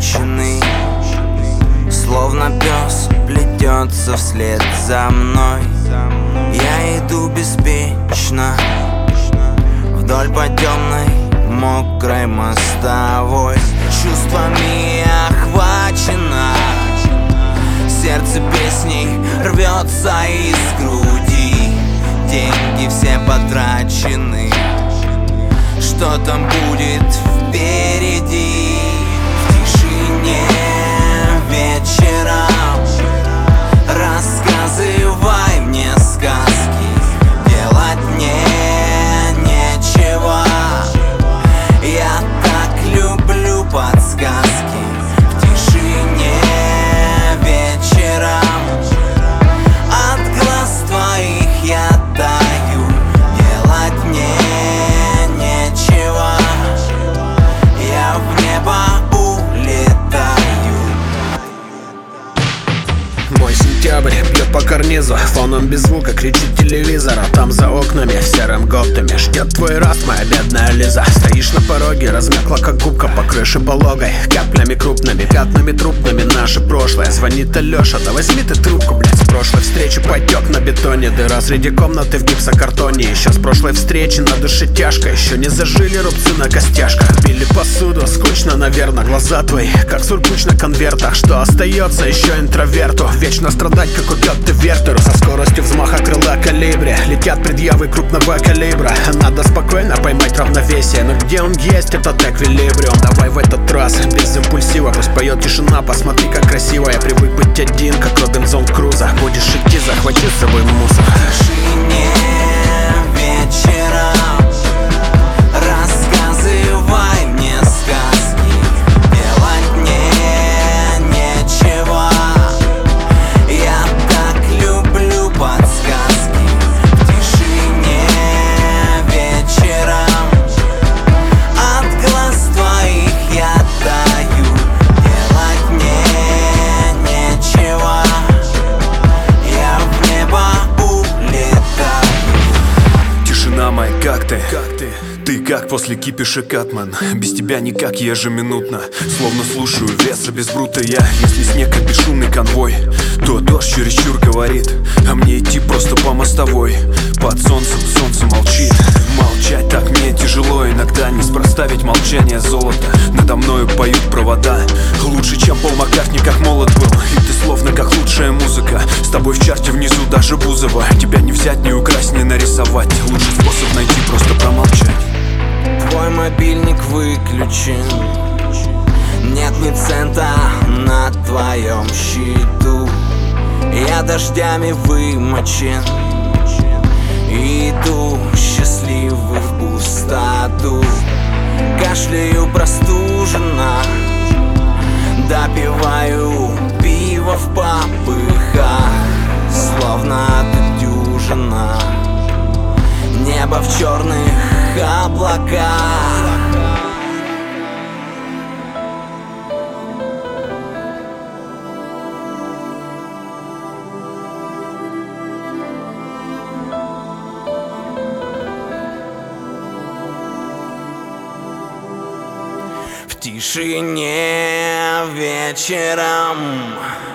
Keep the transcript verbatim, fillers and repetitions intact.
измученный, словно пес плетется вслед за мной. Я иду беспечно вдоль по темной мокрой мостовой. Чувствами охвачено, сердце песней рвется из груди. Деньги все потрачены, что там будет впереди? В тишине вечером рассказывай мне сказки, делать мне нечего. Я так люблю подсказки. В тишине вечером от глаз твоих я таю, делать мне нечего. Я в небо улетаю. Мой сентябрь бьет по карнизу, фоном без звука кричит телевизор. А там за окнами серым гоптами ждет твой раз, моя бедная Лиза. Стоишь на пороге, размякла как губка по крыше пологой, каплями крупными, пятнами трупными наше прошлое. Звонит Алёша, да возьми ты трубку, блядь. С прошлой встречи потек на бетоне, дыра среди комнаты в гипсокартоне. Еще с прошлой встречи на душе тяжко, еще не зажили рубцы на костяшках. Били посуду, скучно, наверное, глаза твои как сургуч на конвертах. Что остается еще интроверту? Вечно страдать, как убьет Вертеру. Со скоростью взмаха крыла калибри летят предъявы крупного калибра. Надо спокойно поймать равновесие, но где он есть, этот эквилибриум? Давай в этот раз без импульсива, пусть поет тишина. Посмотри, как красиво, я привык быть один, как Робинзон Крузо. Будешь идти, захвати с собой мусор. В тишине вечером рассказывай мне сказки, делать мне нечего. Я так люблю подсказки. В тишине вечером от глаз твоих я таю, делать мне нечего. Я в небо улетаю. Тишина моя, как ты? Ты как после кипиша Катман? Без тебя никак ежеминутно, словно слушаю веса без брута я. Если снег как бесшумный конвой, то дождь чересчур говорит, а мне идти просто по мостовой. Под солнцем солнце молчит. Молчать так мне тяжело иногда, неспроста ведь молчание золото. Надо мною поют провода, лучше, чем Пол Маккартни, как молод был. И ты словно как лучшая музыка, с тобой в чарте внизу даже Бузова. Тебя не взять, не украсть, не нарисовать, лучший способ найти просто промолчать. Твой мобильник выключен, нет ни цента на твоем счету. Я дождями вымочен, иду счастливый в пустоту. Кашляю простуженно, допиваю пиво в попыхах, словно ты дюжина. Небо в черных облаках. В тишине вечером